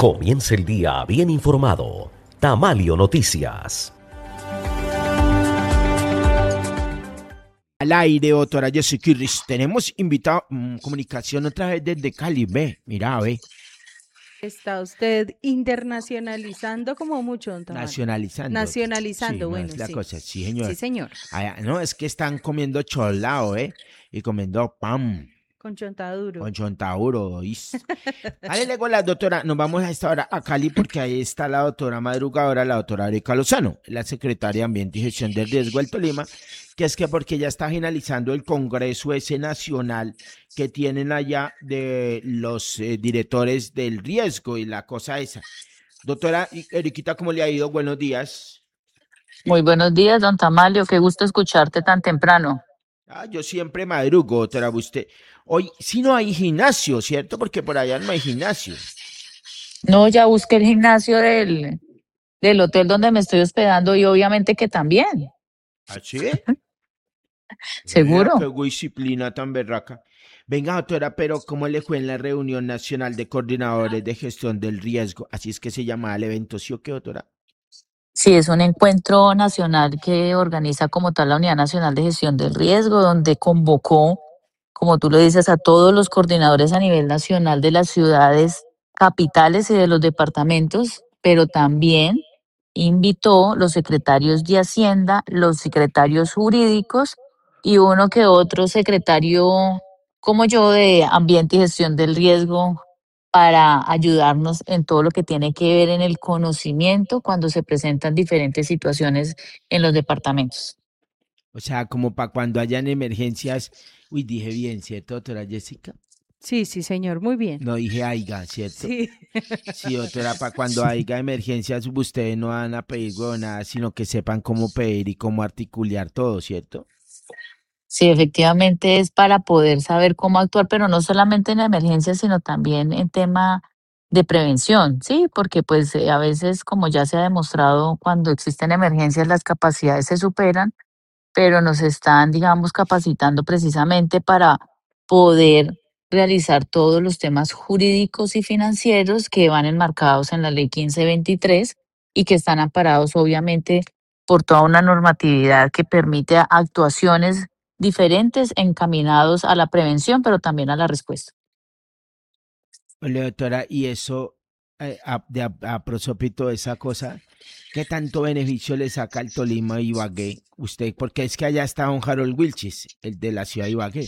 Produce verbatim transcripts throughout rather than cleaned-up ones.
Comienza el día bien informado. Tamalio Noticias. Al aire, doctora Jessica Kirris. Tenemos invitado, mmm, comunicación otra vez desde Cali. Ve, mira, ve. Está usted internacionalizando como mucho, don Tamal. Nacionalizando. Nacionalizando, sí, no bueno, es la sí. cosa, sí, señor. Sí, señor. Allá, no, es que están comiendo cholao, ¿eh? Y comiendo pan. Con chontaduro. Con chontaduro, ¿oís? Dale, luego la doctora, nos vamos a esta hora a Cali porque ahí está la doctora madrugadora, la doctora Erika Lozano, la secretaria de Ambiente y Gestión del Riesgo del Tolima, que es que porque ya está finalizando el congreso ese nacional que tienen allá de los eh, directores del riesgo y la cosa esa. Doctora Eriquita, ¿cómo le ha ido? Buenos días. Muy buenos días, don Tamalio, qué gusto escucharte tan temprano. Ah, yo siempre madrugo, doctora, usted. Hoy sí no hay gimnasio, ¿cierto? Porque por allá no hay gimnasio. No, ya busqué el gimnasio del, del hotel donde me estoy hospedando y obviamente que también. ¿Ah, sí? ¿Seguro? Vea, qué disciplina tan berraca. Venga, doctora, pero ¿cómo le fue en la reunión nacional de coordinadores de gestión del riesgo? Así es que se llama el evento, ¿sí o qué, doctora? Sí, es un encuentro nacional que organiza como tal la Unidad Nacional de Gestión del Riesgo, donde convocó, como tú lo dices, a todos los coordinadores a nivel nacional de las ciudades capitales y de los departamentos, pero también invitó los secretarios de Hacienda, los secretarios jurídicos y uno que otro secretario, como yo, de Ambiente y Gestión del Riesgo, para ayudarnos en todo lo que tiene que ver en el conocimiento cuando se presentan diferentes situaciones en los departamentos. O sea, como para cuando hayan emergencias. Uy, dije bien, ¿cierto, doctora Jessica? Sí, sí, señor, muy bien. No dije aiga, ¿cierto? Sí. Sí, doctora, para cuando haya emergencias, ustedes no van a pedir nada, sino que sepan cómo pedir y cómo articular todo, ¿cierto? Sí, efectivamente es para poder saber cómo actuar, pero no solamente en emergencias, sino también en tema de prevención, ¿sí? Porque pues eh, a veces, como ya se ha demostrado, cuando existen emergencias las capacidades se superan, pero nos están, digamos, capacitando precisamente para poder realizar todos los temas jurídicos y financieros que van enmarcados en la ley quince veintitrés y que están amparados obviamente por toda una normatividad que permite actuaciones diferentes encaminados a la prevención, pero también a la respuesta. Hola, doctora, y eso, eh, a, de a, a prosopito de esa cosa, ¿qué tanto beneficio le saca al Tolima y Ibagué? Usted, porque es que allá está don Harold Wilchis, el de la ciudad de Ibagué.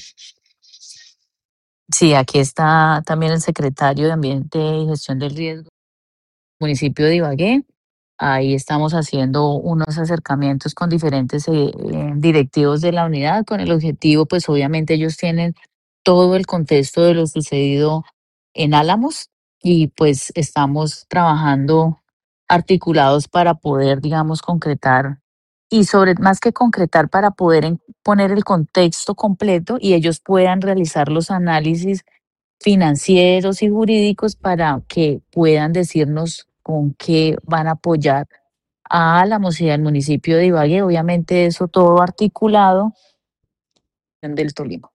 Sí, aquí está también el secretario de Ambiente y Gestión del Riesgo, municipio de Ibagué. Ahí estamos haciendo unos acercamientos con diferentes eh, eh, directivos de la unidad con el objetivo, pues obviamente ellos tienen todo el contexto de lo sucedido en Álamos y pues estamos trabajando articulados para poder, digamos, concretar y sobre más que concretar para poder en- poner el contexto completo y ellos puedan realizar los análisis financieros y jurídicos para que puedan decirnos con qué van a apoyar a Álamos y al municipio de Ibagué. Obviamente eso todo articulado del Tolima.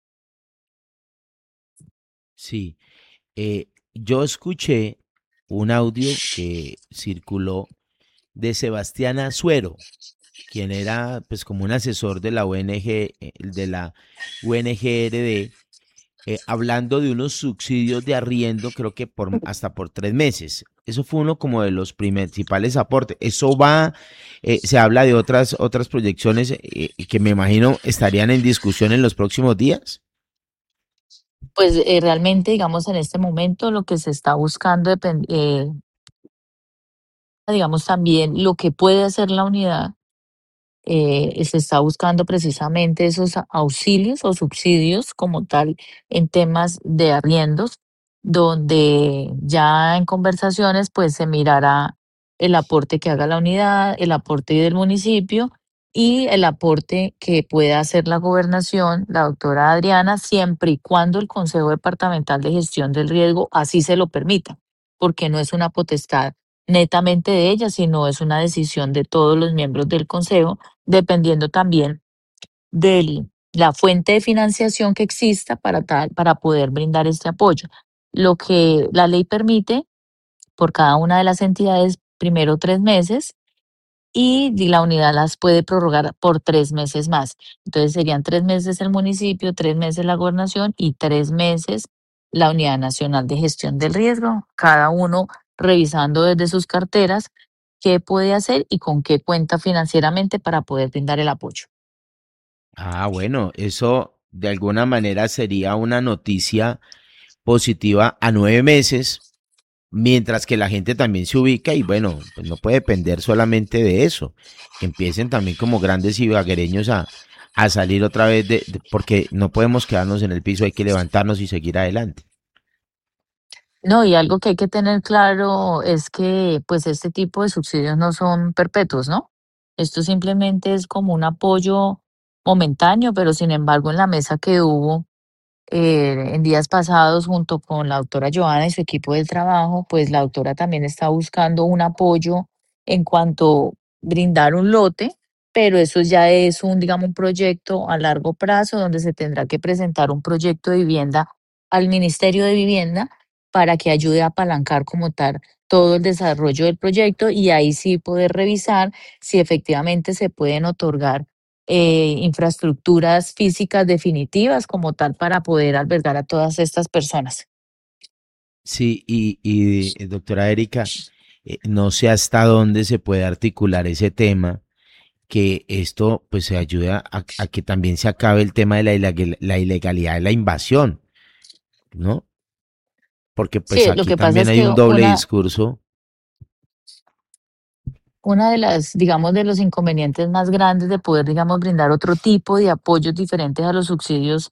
Sí, eh, yo escuché un audio que circuló de Sebastián Azuero, quien era pues como un asesor de la O N G, eh, de la U N G R D, eh, hablando de unos subsidios de arriendo, creo que por hasta por tres meses. Eso fue uno como de los principales aportes. Eso va, eh, se habla de otras otras proyecciones eh, que me imagino estarían en discusión en los próximos días. Pues eh, realmente, digamos, en este momento lo que se está buscando, depend- eh, digamos, también lo que puede hacer la unidad, eh, se está buscando precisamente esos a- auxilios o subsidios como tal en temas de arriendos, donde ya en conversaciones pues se mirará el aporte que haga la unidad, el aporte del municipio y el aporte que pueda hacer la gobernación, la doctora Adriana, siempre y cuando el Consejo Departamental de Gestión del Riesgo así se lo permita, porque no es una potestad netamente de ella, sino es una decisión de todos los miembros del Consejo, dependiendo también de la fuente de financiación que exista para, tal, para poder brindar este apoyo. Lo que la ley permite por cada una de las entidades, primero tres meses, y di- la unidad las puede prorrogar por tres meses más. Entonces serían tres meses el municipio, tres meses la gobernación y tres meses la Unidad Nacional de Gestión del Riesgo, cada uno revisando desde sus carteras qué puede hacer y con qué cuenta financieramente para poder brindar el apoyo. Ah, bueno, eso de alguna manera sería una noticia positiva a nueve meses, mientras que la gente también se ubica y bueno, pues no puede depender solamente de eso, que empiecen también como grandes ibaguereños a, a salir otra vez de, de- porque no podemos quedarnos en el piso, hay que levantarnos y seguir adelante. No, y algo que hay que tener claro es que pues este tipo de subsidios no son perpetuos, ¿no? Esto simplemente es como un apoyo momentáneo, pero sin embargo en la mesa que hubo eh, en días pasados junto con la doctora Joana y su equipo de trabajo, pues la doctora también está buscando un apoyo en cuanto brindar un lote, pero eso ya es un, digamos, un proyecto a largo plazo donde se tendrá que presentar un proyecto de vivienda al Ministerio de Vivienda para que ayude a apalancar como tal todo el desarrollo del proyecto y ahí sí poder revisar si efectivamente se pueden otorgar eh, infraestructuras físicas definitivas como tal para poder albergar a todas estas personas. Sí, y, y eh, doctora Erika, eh, no sé hasta dónde se puede articular ese tema, que esto pues se ayuda a, a que también se acabe el tema de la, ilegal- la ilegalidad de la invasión, ¿no? Porque pues Sí, lo aquí que pasa también es hay que un doble una, discurso. una de las, digamos, de los inconvenientes más grandes de poder, digamos, brindar otro tipo de apoyos diferentes a los subsidios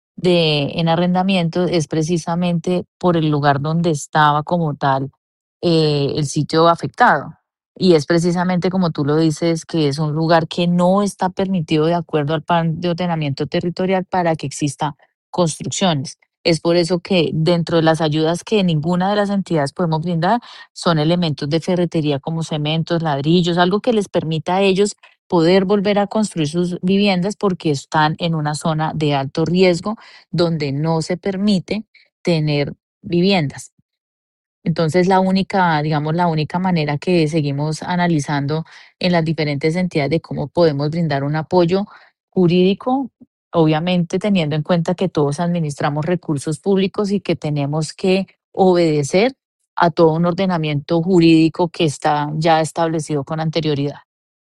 de en arrendamiento es precisamente por el lugar donde estaba como tal eh, el sitio afectado. Y es precisamente como tú lo dices, que es un lugar que no está permitido de acuerdo al plan de ordenamiento territorial para que exista construcciones. Es por eso que dentro de las ayudas que ninguna de las entidades podemos brindar son elementos de ferretería como cementos, ladrillos, algo que les permita a ellos poder volver a construir sus viviendas porque están en una zona de alto riesgo donde no se permite tener viviendas. Entonces, la única, digamos, la única manera que seguimos analizando en las diferentes entidades de cómo podemos brindar un apoyo jurídico, obviamente teniendo en cuenta que todos administramos recursos públicos y que tenemos que obedecer a todo un ordenamiento jurídico que está ya establecido con anterioridad.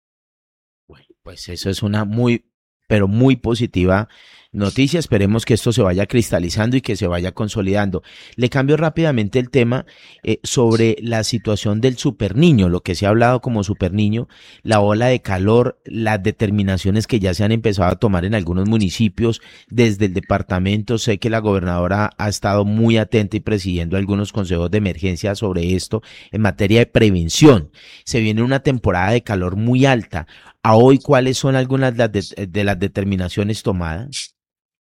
Bueno, pues eso es una muy, pero muy positiva noticia. Esperemos que esto se vaya cristalizando y que se vaya consolidando. Le cambio rápidamente el tema eh, sobre la situación del superniño, lo que se ha hablado como superniño, la ola de calor, las determinaciones que ya se han empezado a tomar en algunos municipios desde el departamento. Sé que la gobernadora ha estado muy atenta y presidiendo algunos consejos de emergencia sobre esto en materia de prevención. Se viene una temporada de calor muy alta. A hoy, ¿cuáles son algunas de las, de, de las determinaciones tomadas?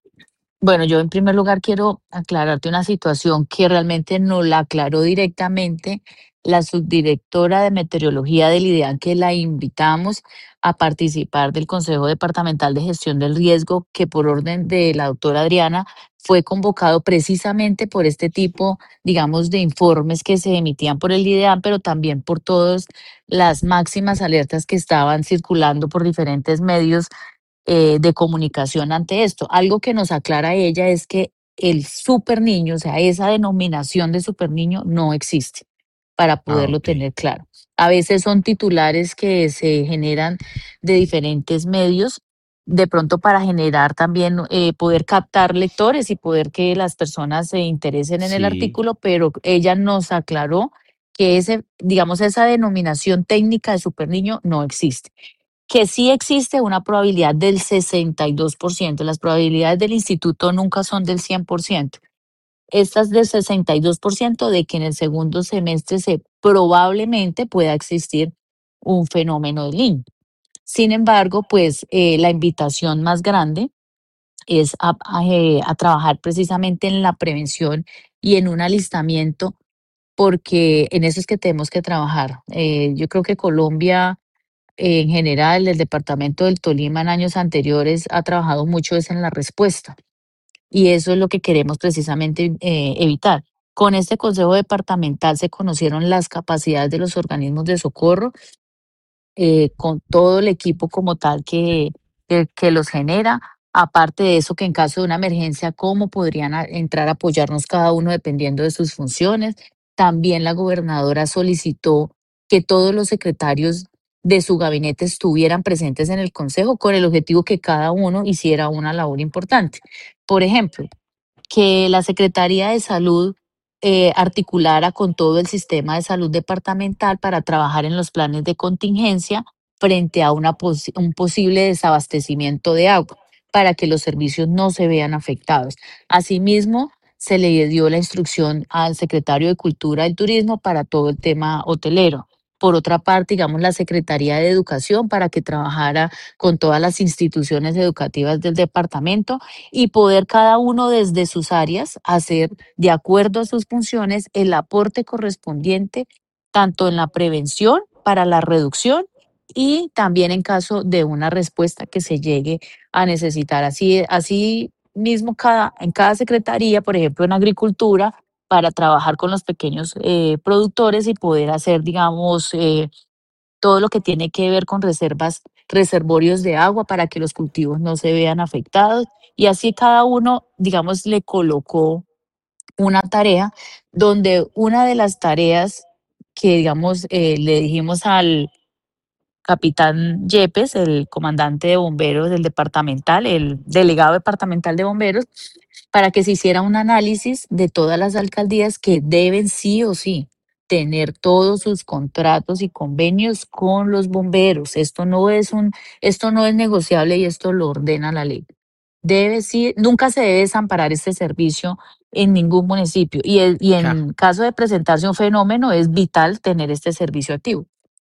Bueno, yo en primer lugar quiero aclararte una situación que realmente nos la aclaró directamente la subdirectora de meteorología del IDEAN, que la invitamos a participar del Consejo Departamental de Gestión del Riesgo, que por orden de la doctora Adriana fue convocado precisamente por este tipo, digamos, de informes que se emitían por el IDEAN, pero también por todas las máximas alertas que estaban circulando por diferentes medios eh, de comunicación ante esto. Algo que nos aclara ella es que el super niño, o sea, esa denominación de super niño no existe para Ah, poderlo ok. tener claro. A veces son titulares que se generan de diferentes medios, de pronto para generar también, eh, poder captar lectores y poder que las personas se interesen en el Sí, artículo, pero ella nos aclaró que ese, digamos, esa denominación técnica de super niño no existe, que sí existe una probabilidad del sesenta y dos por ciento. Las probabilidades del instituto nunca son del cien por ciento. Estas del sesenta y dos por ciento de que en el segundo semestre se probablemente pueda existir un fenómeno del niño. Sin embargo, pues eh, la invitación más grande es a, a, eh, a trabajar precisamente en la prevención y en un alistamiento, porque en eso es que tenemos que trabajar. Eh, yo creo que Colombia en general, el departamento del Tolima en años anteriores ha trabajado mucho es en la respuesta y eso es lo que queremos precisamente eh, evitar. Con este Consejo Departamental se conocieron las capacidades de los organismos de socorro, eh, con todo el equipo como tal que, que, que los genera. Aparte de eso, que en caso de una emergencia, cómo podrían a- entrar a apoyarnos cada uno dependiendo de sus funciones. También la gobernadora solicitó que todos los secretarios de su gabinete estuvieran presentes en el consejo con el objetivo que cada uno hiciera una labor importante. Por ejemplo, que la Secretaría de Salud eh, articulara con todo el sistema de salud departamental para trabajar en los planes de contingencia frente a una posi- un posible desabastecimiento de agua, para que los servicios no se vean afectados. Asimismo, se le dio la instrucción al secretario de Cultura y Turismo para todo el tema hotelero. Por otra parte, digamos, la Secretaría de Educación para que trabajara con todas las instituciones educativas del departamento y poder cada uno desde sus áreas hacer, de acuerdo a sus funciones, el aporte correspondiente tanto en la prevención para la reducción y también en caso de una respuesta que se llegue a necesitar. Así, así mismo cada, en cada secretaría, por ejemplo, en agricultura, para trabajar con los pequeños eh, productores y poder hacer, digamos, eh, todo lo que tiene que ver con reservas, reservorios de agua para que los cultivos no se vean afectados. Y así cada uno, digamos, le colocó una tarea donde una de las tareas que, digamos, eh, le dijimos al capitán Yepes, el comandante de bomberos del departamental, el delegado departamental de bomberos, para que se hiciera un análisis de todas las alcaldías que deben sí o sí tener todos sus contratos y convenios con los bomberos. Esto no es un, esto no es negociable y esto lo ordena la ley. Debe sí, nunca se debe desamparar este servicio en ningún municipio y, el- y Ja. en caso de presentarse un fenómeno es vital tener este servicio activo.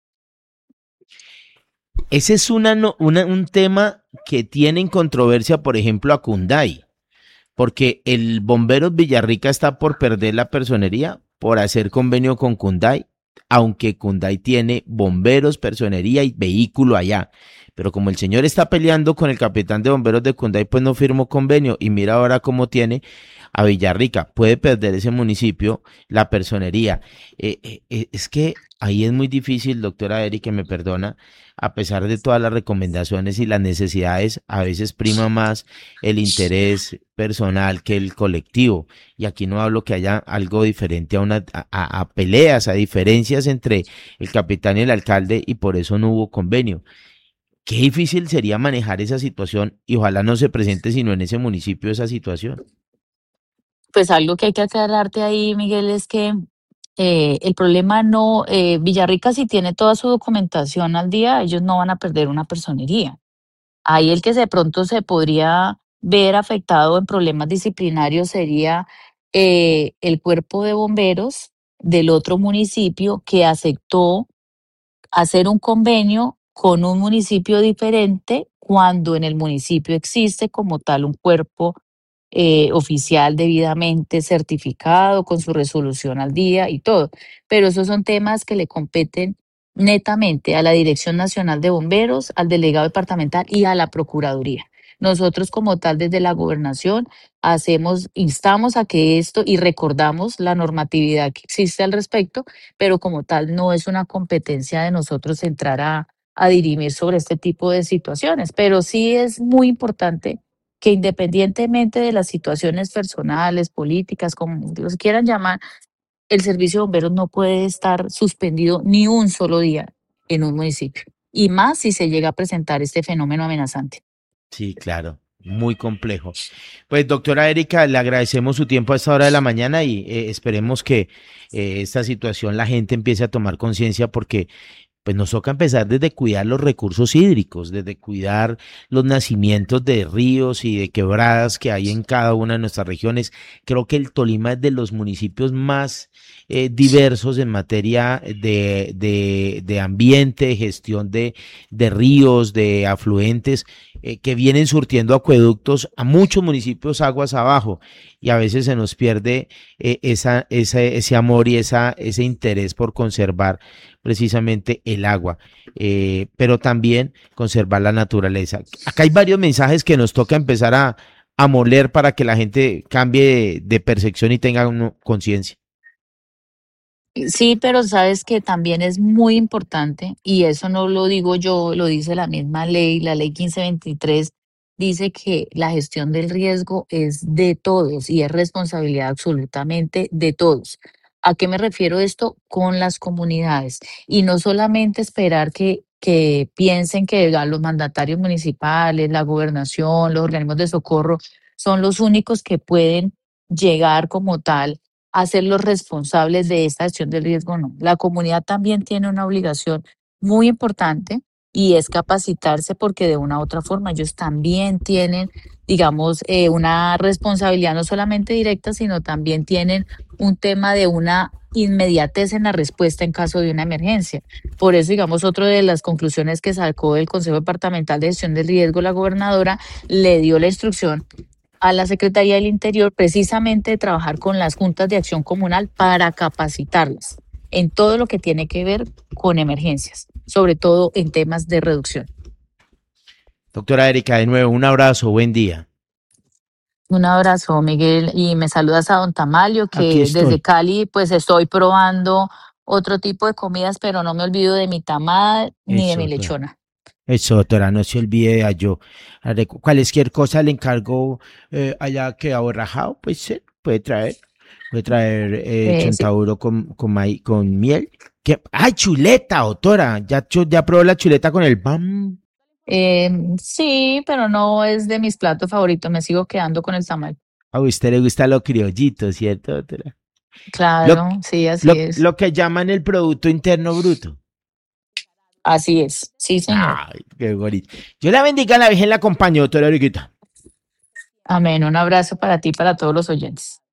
Ese es una, no- una- un tema que tiene en controversia, por ejemplo, a Cunday, porque el Bomberos Villarrica está por perder la personería por hacer convenio con Cunday, aunque Cunday tiene bomberos, personería y vehículo allá. Pero como el señor está peleando con el capitán de bomberos de Cunday, pues no firmó convenio y mira ahora cómo tiene a Villarrica. Puede perder ese municipio la personería. Eh, eh, eh, es que ahí es muy difícil, doctora Eri, que me perdona, a pesar de todas las recomendaciones y las necesidades, a veces prima más el interés personal que el colectivo. Y aquí no hablo que haya algo diferente a, una, a, a- a peleas, a diferencias entre el capitán y el alcalde y por eso no hubo convenio. Qué difícil sería manejar esa situación y ojalá no se presente sino en ese municipio esa situación. Pues algo que hay que aclararte ahí, Miguel, es que eh, el problema no, eh, Villarrica si tiene toda su documentación al día, ellos no van a perder una personería. Ahí el que de pronto se podría ver afectado en problemas disciplinarios sería eh, el cuerpo de bomberos del otro municipio que aceptó hacer un convenio con un municipio diferente cuando en el municipio existe como tal un cuerpo eh, oficial debidamente certificado con su resolución al día y todo. Pero esos son temas que le competen netamente a la Dirección Nacional de Bomberos, al delegado departamental y a la Procuraduría. Nosotros como tal desde la gobernación hacemos, instamos a que esto y recordamos la normatividad que existe al respecto, pero como tal no es una competencia de nosotros entrar a, a dirimir sobre este tipo de situaciones, pero sí es muy importante que independientemente de las situaciones personales, políticas, como los quieran llamar, el servicio de bomberos no puede estar suspendido ni un solo día en un municipio, y más si se llega a presentar este fenómeno amenazante. Sí, claro, muy complejo. Pues doctora Erika, le agradecemos su tiempo a esta hora de la mañana y eh, esperemos que eh, esta situación la gente empiece a tomar conciencia porque pues nos toca empezar desde cuidar los recursos hídricos, desde cuidar los nacimientos de ríos y de quebradas que hay en cada una de nuestras regiones. Creo que el Tolima es de los municipios más eh, diversos en materia de, de, de ambiente, de gestión de, de ríos, de afluentes, eh, que vienen surtiendo acueductos a muchos municipios aguas abajo y a veces se nos pierde eh, esa, esa, ese amor y esa, ese interés por conservar precisamente el agua, eh, pero también conservar la naturaleza. Acá hay varios mensajes que nos toca empezar a, a moler para que la gente cambie de, de percepción y tenga uno conciencia. Sí, pero sabes que también es muy importante, y eso no lo digo yo, lo dice la misma ley, la ley quince veintitrés, dice que la gestión del riesgo es de todos y es responsabilidad absolutamente de todos. ¿A qué me refiero esto? Con las comunidades. Y no solamente esperar que, que piensen que a los mandatarios municipales, la gobernación, los organismos de socorro son los únicos que pueden llegar como tal a ser los responsables de esta gestión del riesgo, no. La comunidad también tiene una obligación muy importante y es capacitarse porque de una u otra forma ellos también tienen, digamos, eh, una responsabilidad no solamente directa, sino también tienen un tema de una inmediatez en la respuesta en caso de una emergencia. Por eso, digamos, otra de las conclusiones que sacó el Consejo Departamental de Gestión del Riesgo, la gobernadora le dio la instrucción a la Secretaría del Interior precisamente de trabajar con las juntas de acción comunal para capacitarlas en todo lo que tiene que ver con emergencias, sobre todo en temas de reducción. Doctora Erika, de nuevo, un abrazo, buen día. Un abrazo, Miguel, y me saludas a don Tamalio, Aquí que estoy. desde Cali pues estoy probando otro tipo de comidas, pero no me olvido de mi tamada ni de Eso, mi doctora. lechona. Eso, doctora, no se olvide a yo. Haré cu- Cualquier cosa le encargo eh, allá que aborrajado, pues eh, puede traer. Puede traer eh, Eh, sí. chontaduro con, con, maíz- con miel. ¿Qué? ¡Ay, chuleta, doctora! ¿Ya, chu- ya probó la chuleta con el bam? Eh, sí, pero no es de mis platos favoritos, me sigo quedando con el tamal. A usted le gusta lo criollito, ¿cierto, doctora? Lo, Claro, sí, así lo, es. lo que llaman el Producto Interno Bruto. Así es, sí, señor. Ay, qué bonito. Yo la bendiga, la Virgen la acompañó, doctora Eriquita. Amén. Un abrazo para ti y para todos los oyentes.